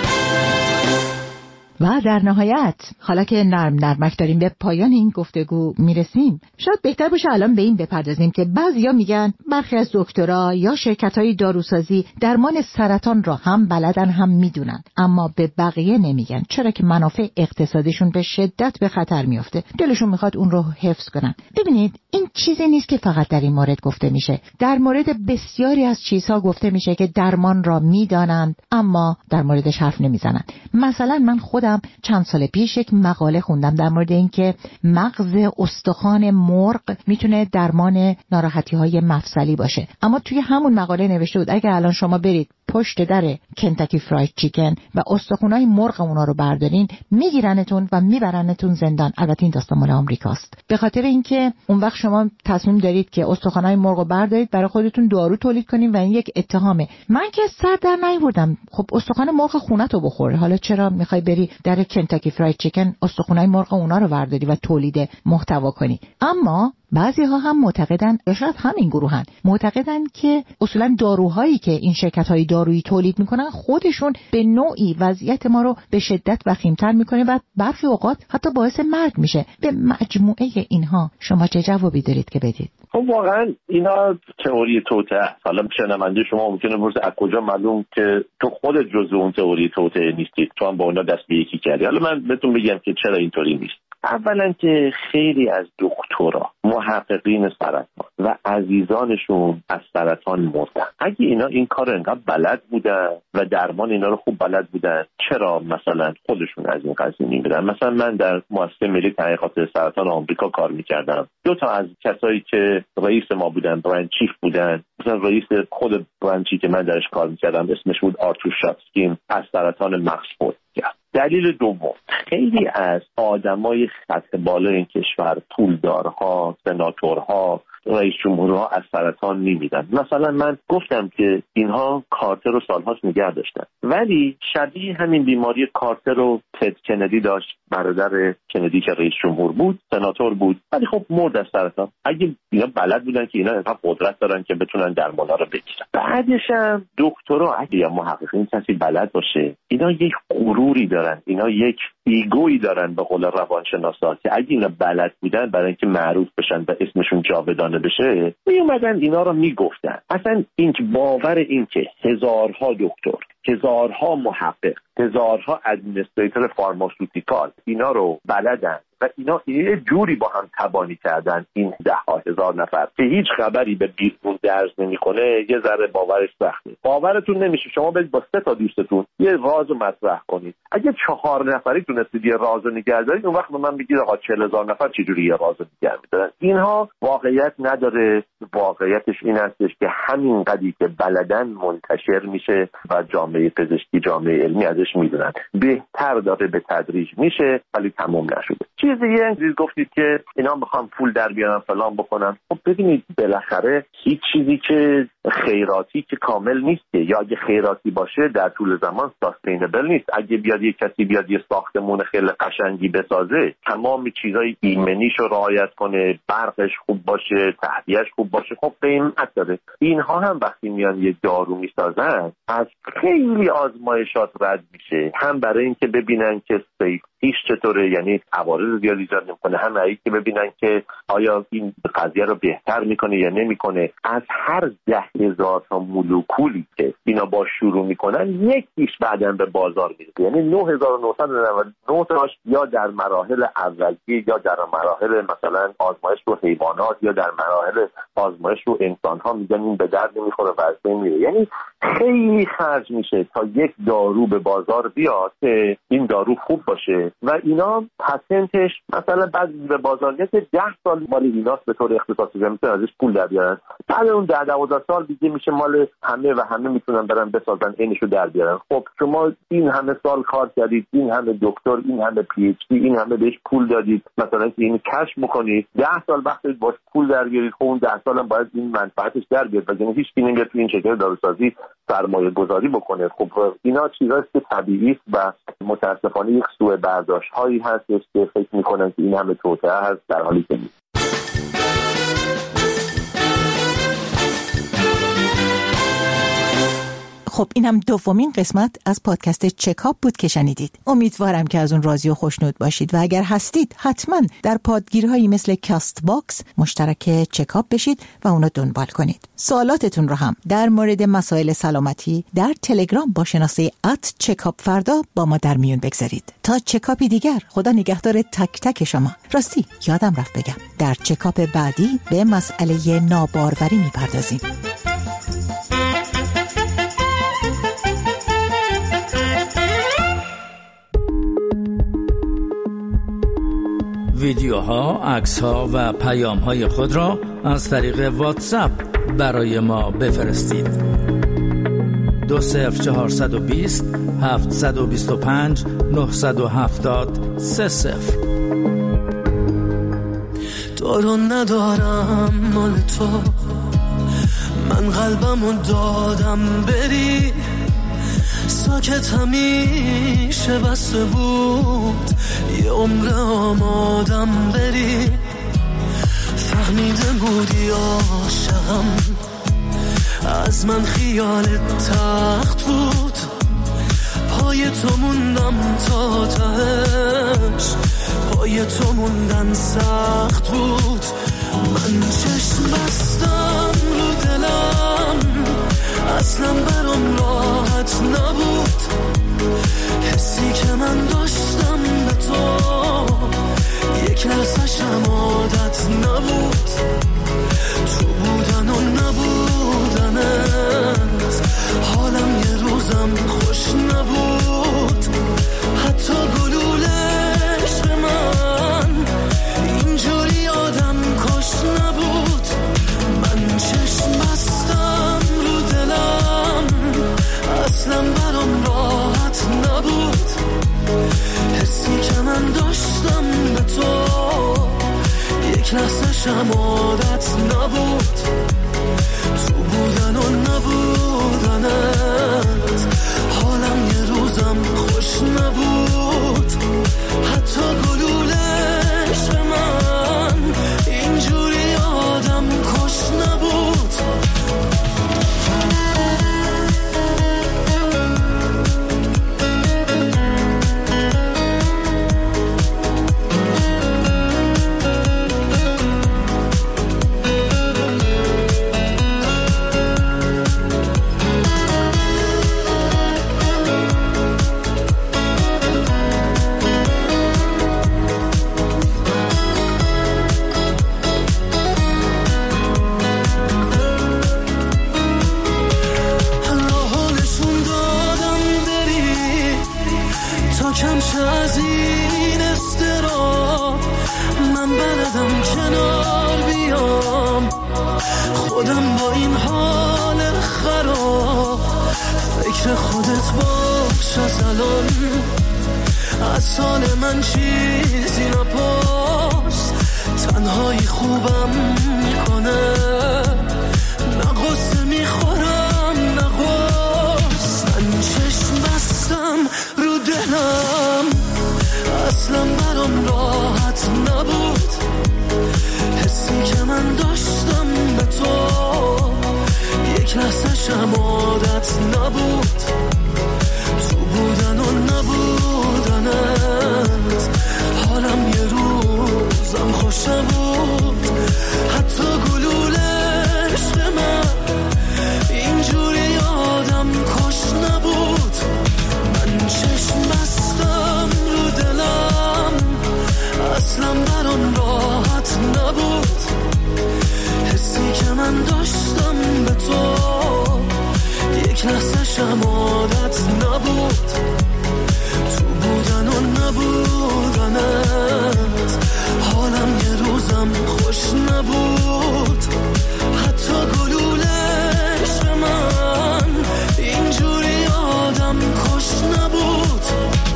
و در نهایت، حالا که نرمک داریم به پایان این گفتگو میرسیم، شاید بهتر باشه الان به این بپردازیم که بعضیا میگن برخی از دکترها یا شرکت‌های داروسازی درمان سرطان را هم بلدن هم میدونن، اما به بقیه نمیگن، چرا که منافع اقتصادیشون به شدت به خطر میفته. دلشون میخواد اون رو حفظ کنن. ببینید، این چیزی نیست که فقط در این مورد گفته میشه. در مورد بسیاری از چیزها گفته میشه که درمان را میدانند اما در موردش حرف نمیزنن. مثلا من خودم چند سال پیش یک مقاله خوندم در مورد اینکه مغز استخوان مرغ میتونه درمان ناراحتی‌های مفصلی باشه، اما توی همون مقاله نوشته بود اگه الان شما برید پشت در کنتاکی فراید چیکن و استخوان‌های مرغ اونا رو بردارین، میگیرنتون و میبرنتون زندان. البته این داستان مال آمریکاست، به خاطر اینکه اون وقت شما تصمیم دارید که استخوان‌های مرغ رو بردارید برای خودتون دارو تولید کنین و این یک اتهامه. من که سر در نیاوردم، خب استخوان مرغ خونتو بخوره، حالا چرا میخوای بری در کنتاکی فراید چیکن استخوان‌های مرغ اونا رو برداری و تولید محتوا کنی؟ اما بعضی‌ها هم معتقدن، یا شاید همین گروهن، معتقدن که اصولا داروهایی که این شرکت‌های دارویی تولید میکنن خودشون به نوعی وضعیت ما رو به شدت وخیم‌تر میکنه و برخی اوقات حتی باعث مرگ میشه. به مجموعه اینها شما چه جوابی دارید که بدید؟ خب واقعا اینا تئوری توطئه. حالا شنونده شما ممکنه بپرسه از کجا معلوم که تو خودت جزو اون تئوری توطئه نیستی، تو هم با اونا دست به یکی کردی. حالا من بهتون بگم که چرا اینطوری نیست. اولا که خیلی از دکترا، محققین سرطان و عزیزانشون از سرطان مردن. اگه اینا این کار انقدر بلد بودن و درمان اینا رو خوب بلد بودن، چرا مثلا خودشون از این قضیه نمی‌رن؟ مثلا من در مؤسسه ملی تحقیقات سرطان آمریکا کار می‌کردم. 2 تا از کسایی که رئیس ما بودن، برند چیف بودن، مثلا رئیس خود برندی که من درش کار می‌کردم اسمش بود آرتور شاتسکین، از سرطان مغز فوت کرد. دلیل دوم، خیلی از آدمای سطح بالای این کشور، پولدارها، سناتورها، رئیس جمهورها از سرطان میمیدن. مثلا من گفتم که اینها کارتر رو سالهاست نگه داشتن، ولی شبیه همین بیماری کارتر رو تد کندی داشت، برادر کندی که رئیس جمهور بود، سناتور بود، ولی خب مرد از سرطان. اگه اینا بلد بودن که اینا اینقدر قدرت دارن که بتونن درمانا رو بگیرن. بعدش هم دکترها اگه یا محققین کسی بلد باشه، اینا یک غروری دارن، اینا یک ایگویی دارن به قول روانشناسا که اگه اینا بلد بودن برای اینکه معروف بشن و اسمشون جاودانه بشه، میومدن اینا رو میگفتن. اصلا این باور این که هزارها دکتر، هزارها محقق، هزارها ادمنستریتور فارماسوتیکال اینا رو بلدن و اینا یه جوری با هم تبانی کردن، این 10,000 نفر که هیچ خبری به بیرون درز نمیکنه، یه ذره باورش سخته. باورتون نمیشه شما برید با 3 تا دوستتون یه راز رو مطرح کنید، اگه 4 نفری تونستید یه راز رو نگه دارید، اون وقت به من بگید آقا 40,000 نفر چجوری یه راز رو نگه می‌دارن؟ اینها واقعیت نداره. واقعیتش این هستش که همین قدری که بلدن منتشر میشه و جامعه پزشکی، جامعه علمی ازش میدونن. بهتر داره به تدریج میشه ولی تمام نشده. چیز چیز دیگه گفتید که اینا میخوان پول در بیارن فلان بکنن. خب ببینید بالاخره هیچ چیزی که خیراتی که کامل نیست، یا اگه خیراتی باشه در طول زمان ساستینبل نیست. اگه بیاد یک کسی بیاد یه ساختمون خیلی قشنگی بسازه، تمام چیزای ایمنیش رو رعایت کنه، برقش خوب باشه، تهویه‌اش خوب باشه، خب قیمت داره. اینها هم وقتی میان یه دارو میسازن از خیلی آزمایشات رد میشه، هم برای اینکه ببینن که سیفتیش چطوره، یعنی عوارض زیادی ایجاد نمیکنه، هم برای اینکه ببینن که آیا این قضیه رو بهتر میکنه یا نمیکنه. از هر 10,000 تا مولکولی که اینا با شروع میکنن، یکیش بعداً به بازار میرسه. یعنی 9,999 تاش یا در مراحل اولیه یا در مراحل مثلا آزمایش رو حیوانات یا در مراحل آزمایش رو انسان ها میگن این به درد نمیخوره و از بین میره. یعنی خیلی خرج میشه تا یک دارو به بازار بیاد که این دارو خوب باشه و اینا پتنتش مثلا بعد به بازار میاد 10 سال مال ایناست به طور اختصاصی، میتونن ازش پول در بیارن. بعد اون 10-12 سال دیگه میشه مال همه و همه میتونن برن بسازن اینشو در بیارن. خب شما این همه سال کار کردید، این همه دکتر، این همه پی اچ دی، این همه بهش پول دادید، مثلا که اینو کشف بکنید، 10 سال وقت باش پول در بیارید، خب اون 10 سال هم باید این منفعتش در بیاد. وگرنه هیچ کی نمیاد تو این شرکت داروسازی سرمایه گذاری بکنه. خب اینا چیزاست که طبیعی و متاسفانه یک سوء برداشت هایی هست که فکر میکنن که این همه توطئه هست، در حالی که نیست. خب اینم دومین قسمت از پادکست چکاپ بود که شنیدید. امیدوارم که از اون راضی و خوشنود باشید و اگر هستید حتما در پادگیرهایی مثل کاست باکس مشترک چکاپ بشید و اونو دنبال کنید. سوالاتتون رو هم در مورد مسائل سلامتی در تلگرام با شناسه @چکاپفردا با ما در میون بگذارید. تا چکاپی دیگر، خدا نگهدار تک تک شما. راستی یادم رفت بگم در چکاپ بعدی به مسئله ناباروری میپردازیم. ویدیوها، عکس‌ها و پیام‌های خود را از طریق واتساپ برای ما بفرستید. 20420 725 970 30. دارو ندارم مال تو، من قلبمو دادم بری، ساکت همیشه بسته بود، یه عمر آمادم بری، فهمیده بودی عاشقم، از من خیالت تخت بود، پای تو موندم تا تهش، پای تو موندن سخت بود، من چشم بستم رو دلم، اصلا برام راحت نبود، حسی که من داشتم به تو یک لحظه‌شم عادت نبود، تو بودن و نبودنت حالم یه روزم خوش نبود، حتی گلولش به من اینجوری آدم کش نبود، من چشم بستم رو دلم، اصلا برام راحت نبود، حسی که من داشتم به تو یک لحظه‌شم عادت نبود، تو بودن و نبودنت حالم یه روزم خوش نبود، حتی گلولش به من اینجوری آدم کش نبود. از این استرا من بلدم کنار بیام، خودم با این حال خراب، فکر خودت باش از الان، از حال من چیزی نپرس، تنهایی خوبم میکنه، نه غصه میخورم نه غصه. من چشم بستم رو دلم، اصلا برام راحت نبود، حسی که من داشتم به تو یک لحظه شم عادت نبود، تو بودن و نبودنت حالم یه روزم خوش نبود، حتی گلوله عشق من اینجوری آدم کش نبود. من چشم بستم رو دلم، اصلا برام راحت نبود، حسی که من داشتم به تو یک لحظه شم عادت نبود، تو بودن و نبودنت حالم یه روزم خوش نبود، حتی گلوله عشق من اینجوری آدم کش نبود.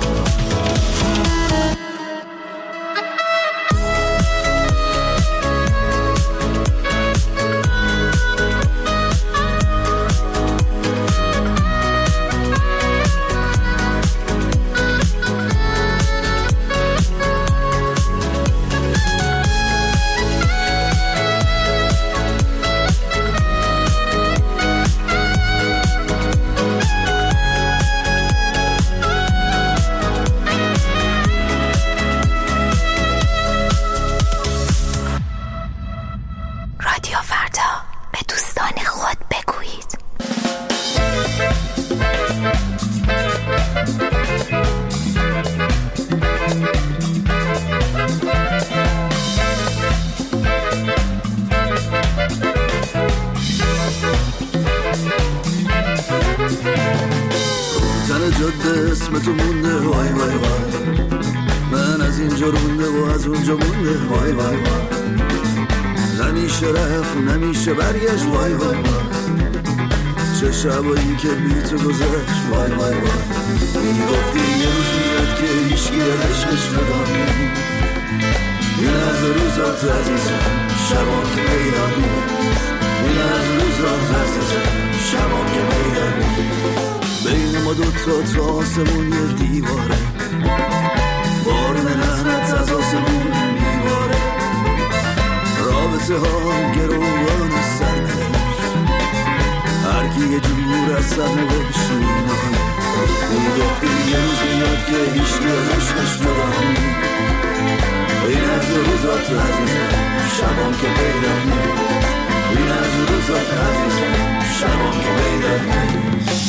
جاده اسم تو مونده وای وای وای، من از اینجا رونده و از اونجا مونده وای وای وای، نمیشه رفت نمیشه برگشت وای وای وای، چه شبایی که بی تو گذشت وای وای وای. میگفتی یه روز میاد که هیچکی از عشقش جدا نیست، این از روزات عزیزم شبا که پیدا نیست، این از روزات عزیزم شبا که پیدا نیست. بین ما دوتا تا آسمون یه دیواره، بارون لعنت از آسمون میباره، رابطه ها گروگان سرنوشت، هر کی یه جور از سرنوشت مینانه. میگفتی یه روز میاد که هیچکی از عشقش جدا نیست، این از روزات عزیزم شبام که پیدا نیست، این از روزات عزیزم شبام که پیدا نیست.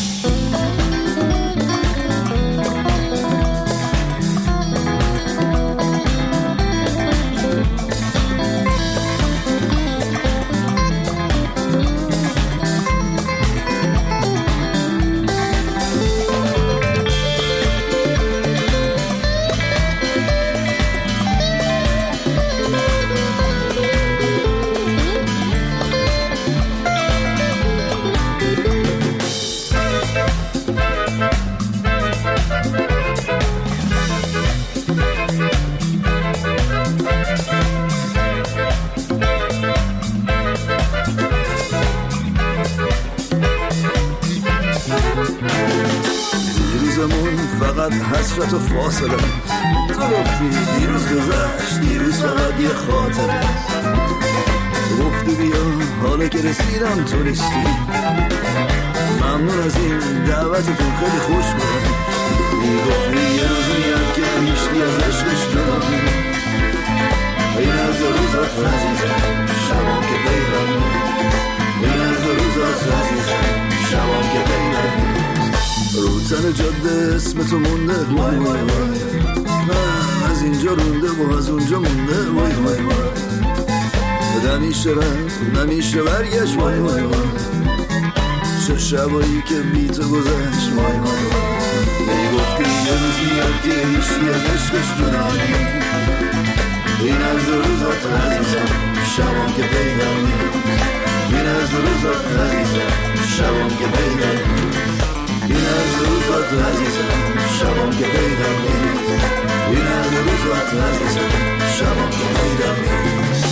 حسرت و فاصله تو گفتی دیروز گذشت، دیروز فقط یه خاطره، گفتی بیا حالا که رسیدم تو رسیدی، ممنون از این دعوتتون خیلی خوش بود. میگفتی یه روز میاد که هیچکی از عشقش جدا نیست، این از روزات عزیزم شبام که پیدا نیست، این از روزات عزیزم شبام که پیدا نیست. رو تن جاده اسم تو مونده وای وای وای، من از اینجا رونده و از اونجا مونده وای وای وای، نمیشه رفت نمیشه برگشت وای وای وای، چه شبایی که بی تو گذشت وای وای وای. میگفتی یه روز میاد که هیچکی از عشقش جدا نیست، این از روزات عزیزم شبام که پیدا نیست، این از روزات عزیزم شبام که پیدا نیست. این از روزات عزیزم شبام که پیدا نیست این از روزات عزیزم شبام که پیدا نیست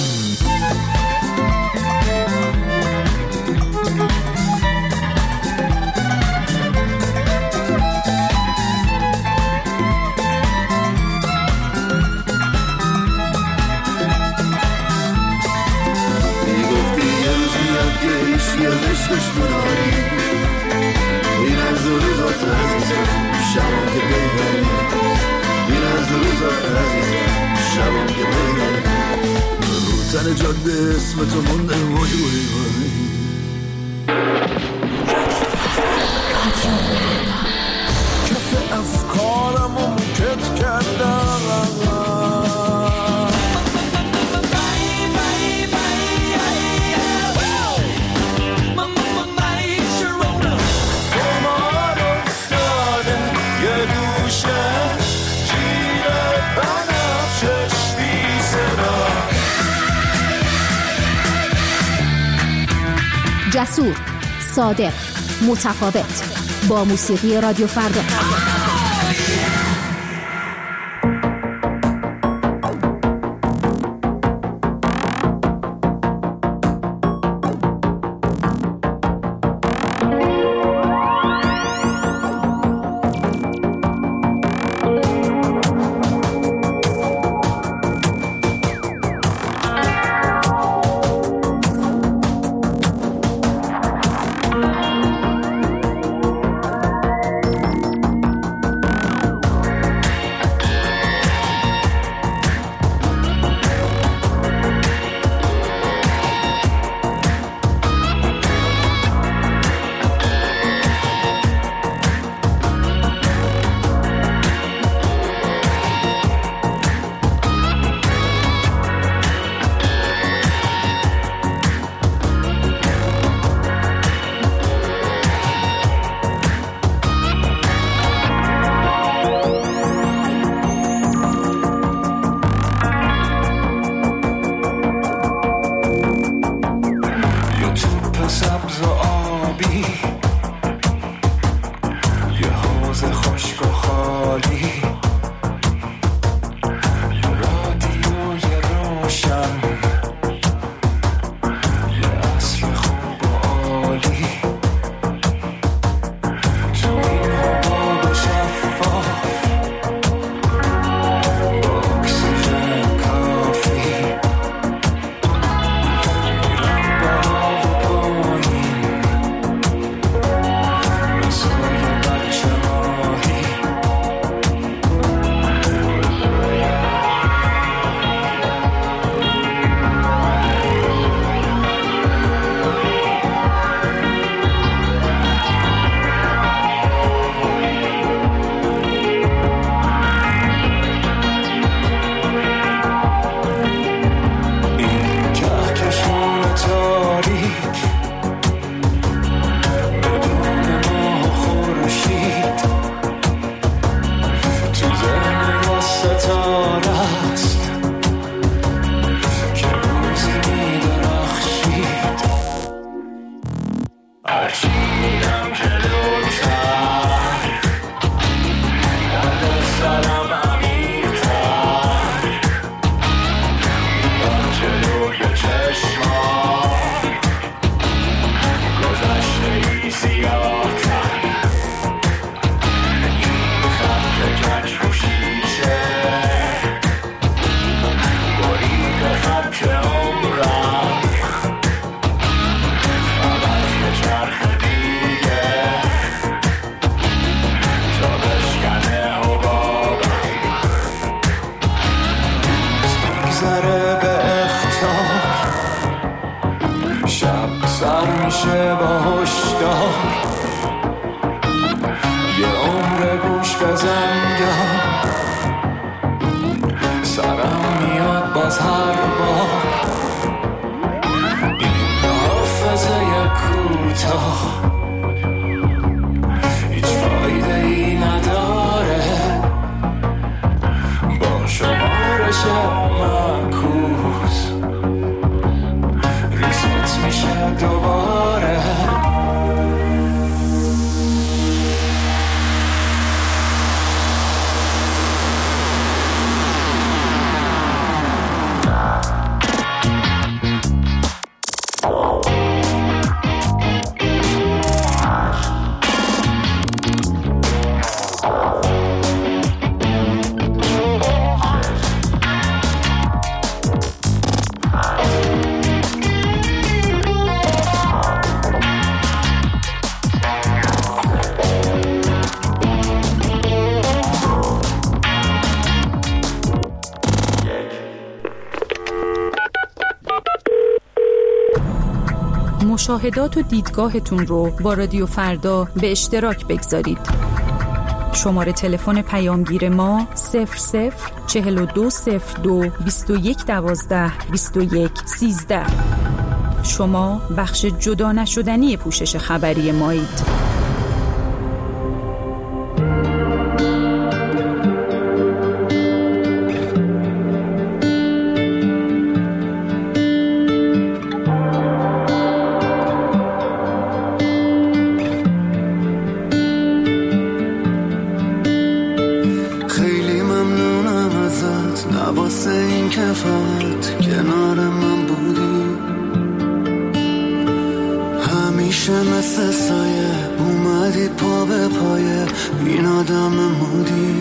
یه عشقش داری این از روزات عزیزم شبام که پیدا نیست این از روزات عزیزم شبام که پیدا نیست رو تن جاده اسم تو مونده وای وای وای کف افکارمو موکت کردم جسور، صادق، متفاوت با موسیقی رادیو فردا. مشاهدات و دیدگاهتون رو با رادیو فردا به اشتراک بگذارید. شماره تلفن پیامگیر ما 004202 2112 2113. شما بخش جدا نشدنی پوشش خبری مایید. واسه این که فقط کنار من بودی، همیشه مثل سایه اومدی پا به پایه این آدم مودی.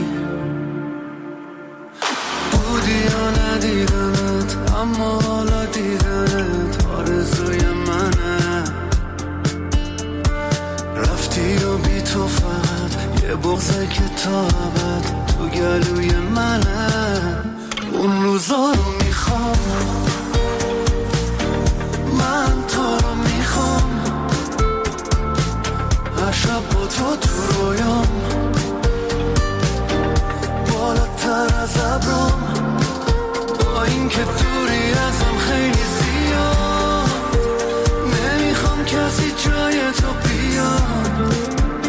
بودی یا ندیدمت اما حالا دیدنت آرزوی منه. رفتی و بی تو فقط یه بغضه که تا ابد تو گلوی منه. اون روزا رو میخوام، من تو رو میخوام، هر شب با تو رویام، بالاتر از ابرام، با این که دوری ازم خیلی زیاد، نمیخوام کسی جای تو بیاد.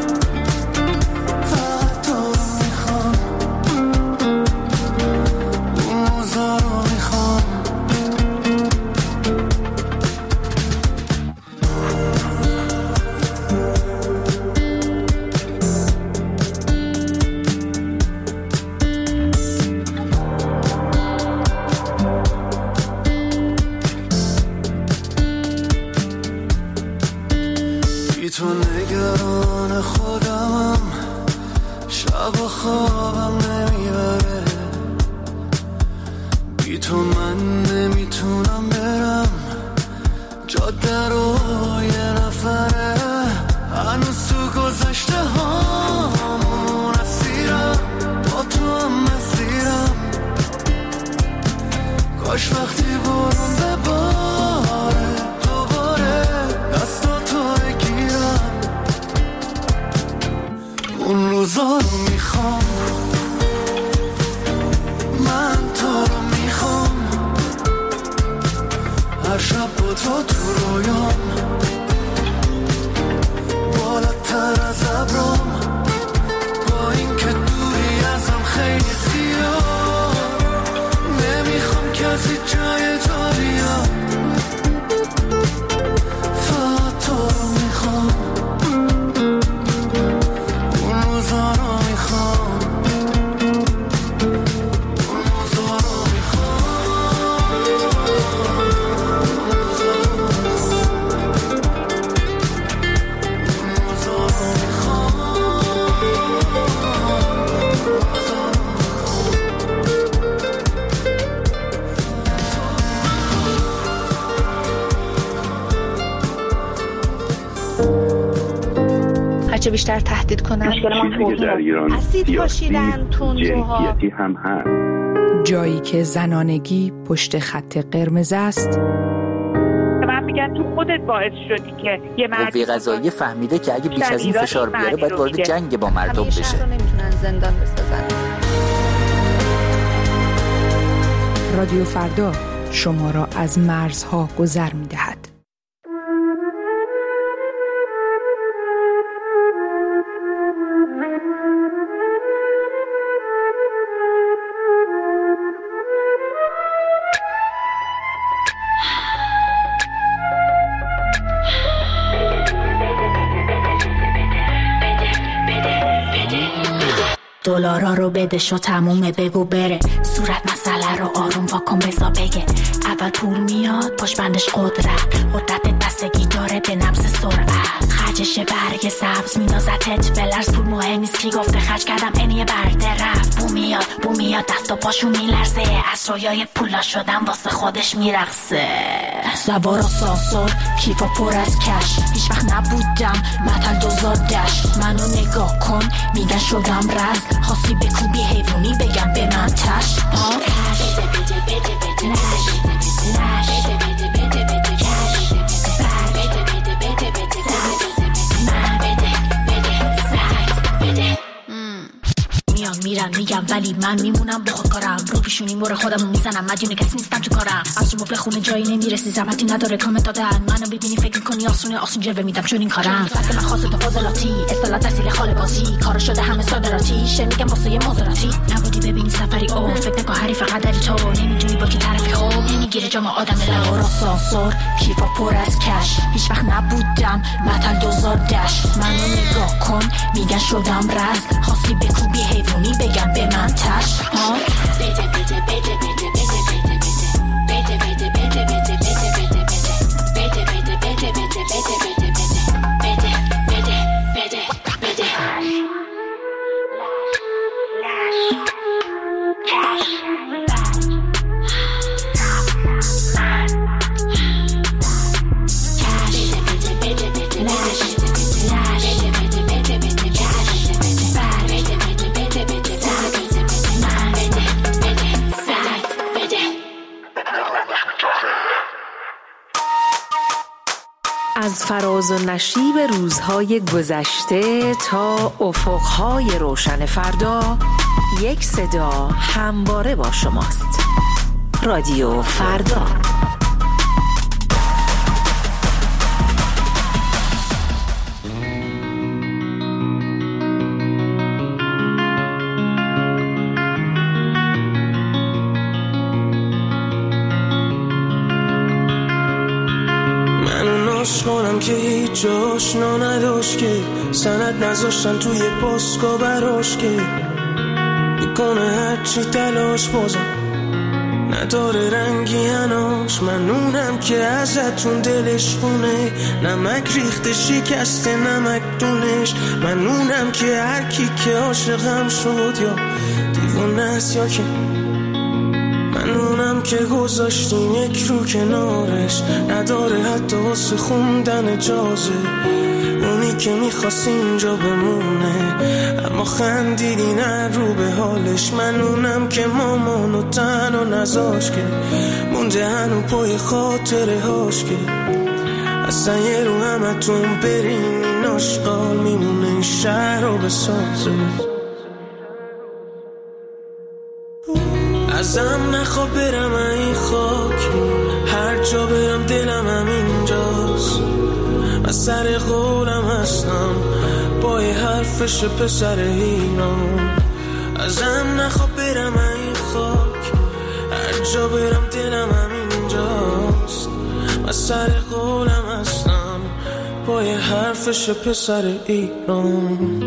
تو نگران خودمم، شب و خوابم نمیبره، بی تو من نمیتونم برم جاده رو یه نفره. هنوز تو گذشته هامون اسیرم، با تو هم مسیرم، کاش وقتی برون بباره دوباره دستاتو بگیرم. اون روزا رو میخوام، من تو رو میخوام، هر شب با تو رویام، بالاتر از ابرام، با این که دوری ازم خیلی زیاد، نمیخوام کسی جای تو بیاد. فقط تو رو میخوام، اون روزا رو میخوام، اون روزا رو هرچه بیشتر تهدید کنن مشکل ما توهین اسید پاشیدن تندروها هم هست. جایی که زنانگی پشت خط قرمز است. من میگم تو خودت باعث شدی که یه قوه قضاییه فهمیده که اگه بیش از این فشار بیاره باید وارد جنگ با مردم بشه. همیشه رو نمیتونن زندان بسازن. رادیو فردا شما را از مرزها گذر می‌دهد. دلارا رو بده شو تمومه بگو بره، صورت مسئله رو آروم واکن بزا بگه. اول پول میاد پاش بندش قدرت بستگی داره به نبض سرعت. خرجش برگ سبز میندازتت بلرز، پول مهم نیست کی گفته خرج کردم اینیه برده رفت. بو میاد دست و پاشو میلرزه، از رویای پولا شدم واسه خودش میرقصه. سوار و سانسور کیفا پر از کش، هیچ وقت نبودم متل دوزادش. منو نگاه کن میگن شدم رزل، خاصی بکوبی حیوانی بگم به من تش. بده میرن میگم ولی من میمونم با خودکارم، رو پیشونی مور خودمو میزنم، مدیون کسی نیستم تو کارم، از تو مبل خونه جایی نمیرسی، زحمتی نداره کامنت دادن، منو ببینی فکر کنی آسونه، آسون جلوه میدم چون این کارم، فقط من خاصه تو فاضلاتی، اصطلاح تحصیل خاله بازی، کارا شده همه صادراتی، شه میگم واسه یه مزاراتی، نبودی ببینی سفری او، فکر نکن حریف فقط داری تو، نمیدونی با کی طرفی، خوب نمیگیره جام آدم لورا سانسور، کیفا پر از کش، هیچ وقت نبودم متل 2000 دش، منو نگاه کن میگن شدم رزل، خواستی بکوبی حیوانی بگم به من تش، ها بده بده بده بده بده بده بده بده بده بده بده از فراز و نشیب روزهای گذشته تا افقهای روشن فردا، یک صدا همواره با شماست. رادیو فردا. کنم که هیچ آشنا نداشت، که سند نذاشتن توی پاسکا براش، که میکنه هرچی تلاش بازم نداره رنگی هناش، من اونم که ازتون دلش خونه، نمک ریخته شکسته نمک دونش، من اونم که هر کی که عاشقم شد یا دیوونه است یا که من اونم که گذاشتیم یک رو کنارش، نداره حتی واسه خوندن اجازه، اونی که میخواست اینجا بمونه اما خندیدی نه رو به حالش، من اونم که مامانو تنها نذاش، که مونده هنو پای خاطره هاش، که اصلا یه رو همتون برین این آشقال میمونه این شهر رو بسازه، ازم نخواه برم این خاک، هر جا برم دلم همینجاست، من سر قولم هستم با یه حرفش پسر ایران، ازم نخواه برم این خاک، هر جا برم دلم همینجاست، من سر قولم هستم با یه حرفش پسر ایران.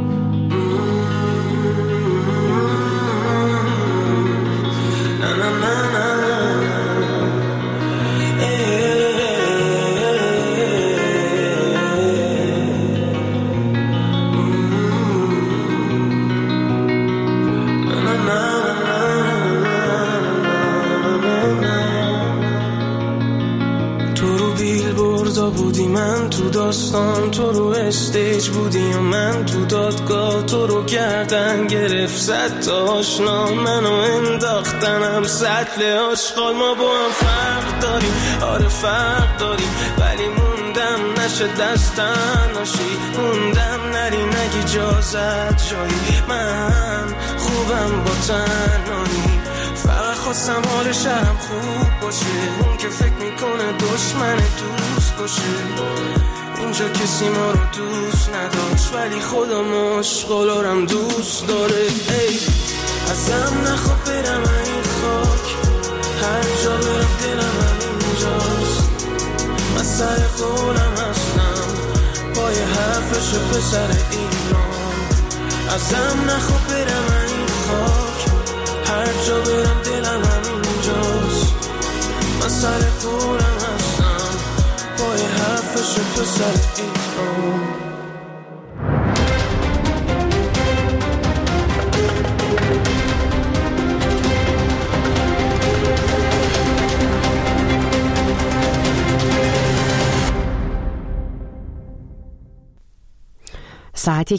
من تو داستان تو رو استیج بودی و من تو دادگاه تو رو گردن گرفت، صد تا آشنا منو انداختنم سطل آشغال، ما با هم فرق داریم، آره فرق داریم، ولی موندم نشه دستن ناشی، موندم نری نگی اجازت جایی، من خوبم با تنهایی، فقط خواستم حال شهرم خوب باشه، اون که فکر میکنه دشمن دوست باشه، اینجا کسی ما رو دوست نداشت ولی خدا مشغولارم دوست داره، ای ازم نخواه برم این خاک، هر جا برم دلم همینجاست، من سر قولم هستم با یه حرفش پسر ایران، ازم نخواه برم این خاک، هر جا برم دلم همینجاست، من سر قولم هستم با یه حرفش پسر ایران. ساعت